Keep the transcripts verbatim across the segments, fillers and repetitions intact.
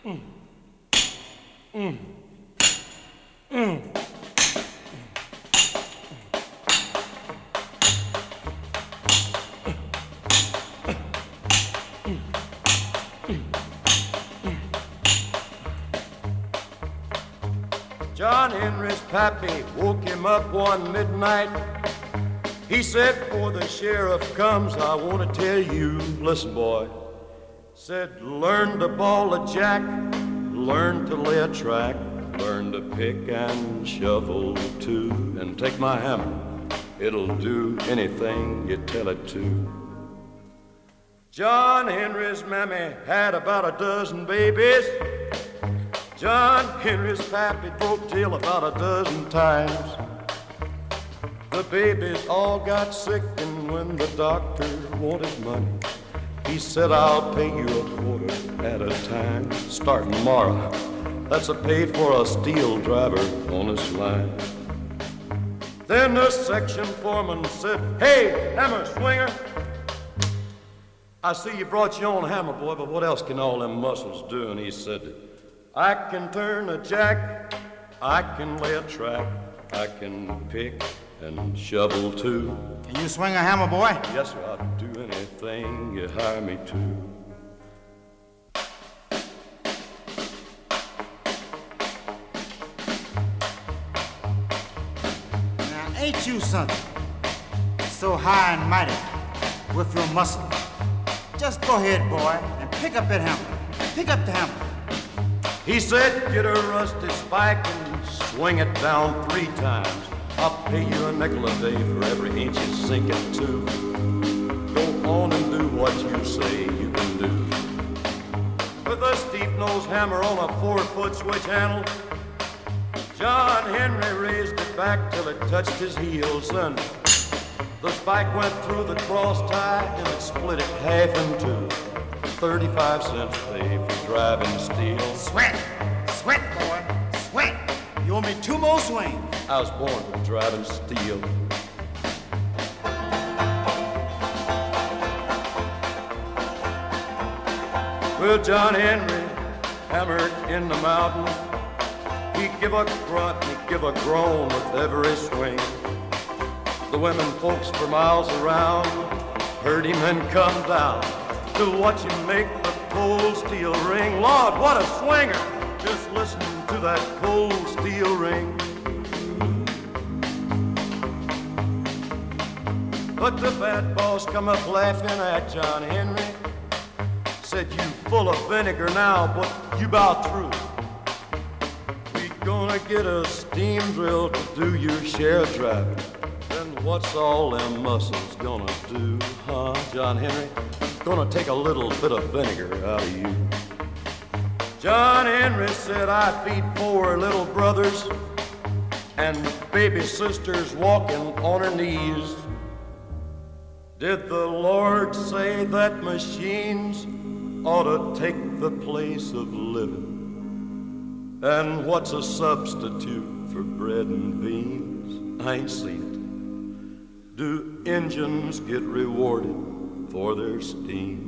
Mm. Mm. Mm. John Henry's pappy woke him up one midnight. He said, before the sheriff comes, I want to tell you, listen, boy. Said, learn to ball a jack, learn to lay a track, learn to pick and shovel too, and take my hammer, it'll do anything you tell it to. John Henry's mammy had about a dozen babies. John Henry's pappy broke jail about a dozen times. The babies all got sick, and when the doctor wanted money, he said, I'll pay you a quarter at a time. Starting tomorrow, that's a pay for a steel driver on this line. Then the section foreman said, hey, hammer swinger, I see you brought your own hammer, boy, but what else can all them muscles do? And he said, I can turn a jack, I can lay a track, I can pick and shovel too. Can you swing a hammer, boy? Yes, sir, I'll do anything you hire me to. Now, ain't you something so high and mighty with your muscle? Just go ahead, boy, and pick up that hammer. Pick up the hammer. He said, get a rusty spike and swing it down three times. I'll pay you a nickel a day for every inch you sink it to. Go on and do what you say you can do. With a steep-nosed hammer on a four-foot switch handle, John Henry raised it back till it touched his heels. Then the spike went through the cross tie and it split it half in two. Thirty-five cents pay for driving steel. Sweat, sweat, boy, sweat. You owe me two more swings. I was born for driving steel. Well, John Henry hammered in the mountain. He'd give a grunt, he'd give a groan with every swing. The women folks for miles around heard him and come down to watch him make the cold steel ring. Lord, what a swinger! Just listen to that cold steel ring. But the bad boss come up laughing at John Henry. Said, you full of vinegar now, but you about through. We gonna get a steam drill to do your share of driving. Then what's all them muscles gonna do, huh, John Henry? Gonna take a little bit of vinegar out of you. John Henry said, I feed four little brothers and baby sisters walking on her knees. Did the Lord say that machines ought to take the place of living? And what's a substitute for bread and beans? I ain't seen it. Do engines get rewarded for their steam?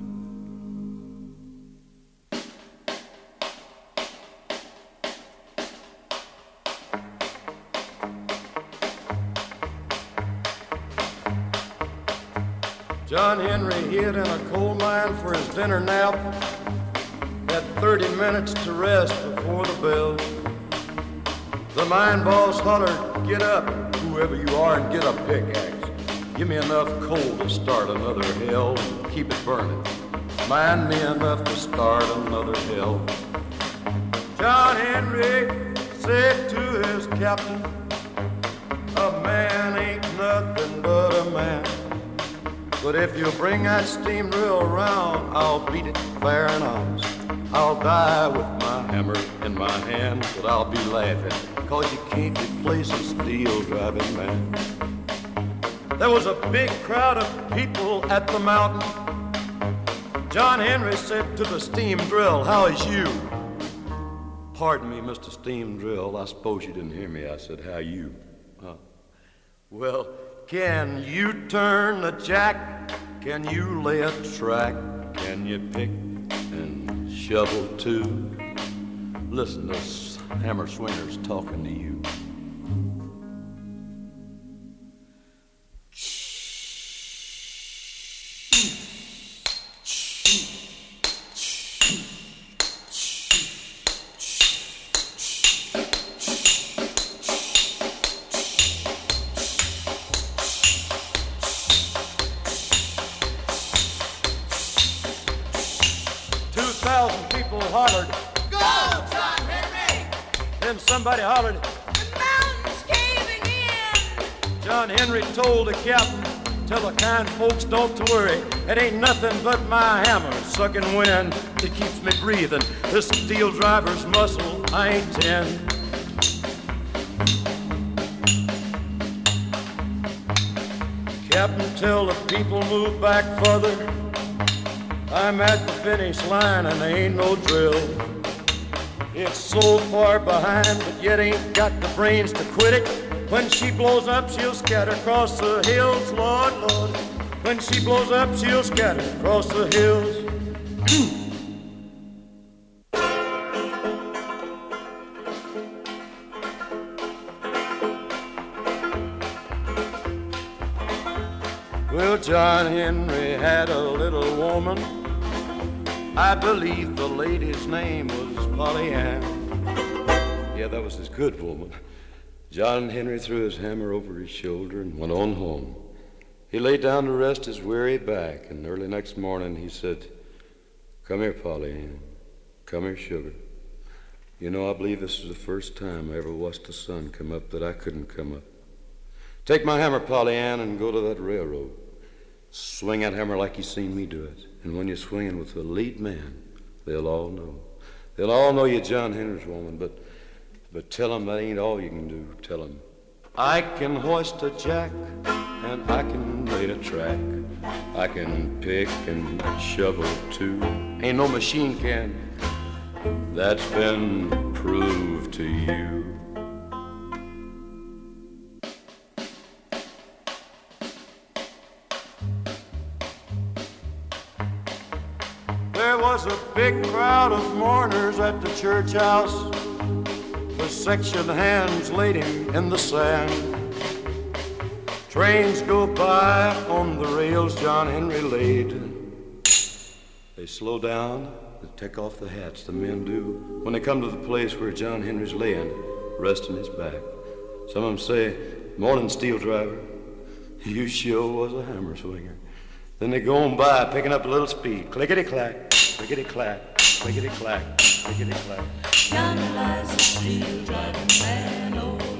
John Henry hid in a coal mine for his dinner nap. Had thirty minutes to rest before the bell. The mine boss hollered, get up, whoever you are, and get a pickaxe. Give me enough coal to start another hell and keep it burning. Mine me enough to start another hell. John Henry said to his captain, a man ain't nothing but a man. But if you bring that steam drill around, I'll beat it fair and honest. I'll die with my hammer in my hand, but I'll be laughing, cause you can't replace a steel driving man. There was a big crowd of people at the mountain. John Henry said to the steam drill, how is you? Pardon me, Mister Steam Drill, I suppose you didn't hear me. I said, how you? Huh? Well, can you turn a jack? Can you lay a track? Can you pick and shovel too. Listen, this hammer swinger's talking to you. Hollered, "Go, John Henry!" Then somebody hollered, "The mountain's caving in!" John Henry told the captain, "Tell the kind folks don't to worry. It ain't nothing but my hammer sucking wind that keeps me breathing. This steel driver's muscle, I ain't ten." Captain, tell the people move back further. I'm at the finish line and there ain't no drill. It's so far behind, but yet ain't got the brains to quit it. When she blows up, she'll scatter across the hills, Lord, Lord. When she blows up, she'll scatter across the hills. Well, John Henry had a little woman. I believe the lady's name was Polly Ann. Yeah, that was his good woman. John Henry threw his hammer over his shoulder and went on home. He lay down to rest his weary back, and early next morning he said, "Come here, Polly Ann. Come here, sugar. You know, I believe this is the first time I ever watched the sun come up that I couldn't come up. Take my hammer, Polly Ann, and go to that railroad. Swing that hammer like you seen me do it. And when you're swinging with the lead man, they'll all know. They'll all know you're John Henry's woman, but but tell them that ain't all you can do. Tell them, I can hoist a jack, and I can lay a track. I can pick and shovel too. Ain't no machine can. That's been proved to you." There was a big crowd of mourners at the church house. The section hands laid him in the sand. Trains go by on the rails John Henry laid. They slow down, they take off the hats, the men do, when they come to the place where John Henry's laying, resting his back. Some of them say, "Morning, steel driver. You sure was a hammer swinger." Then they go on by, picking up a little speed. Clickety-clack, clickety-clack, clickety-clack, clickety-clack. Yonder lies the steel driving man, oh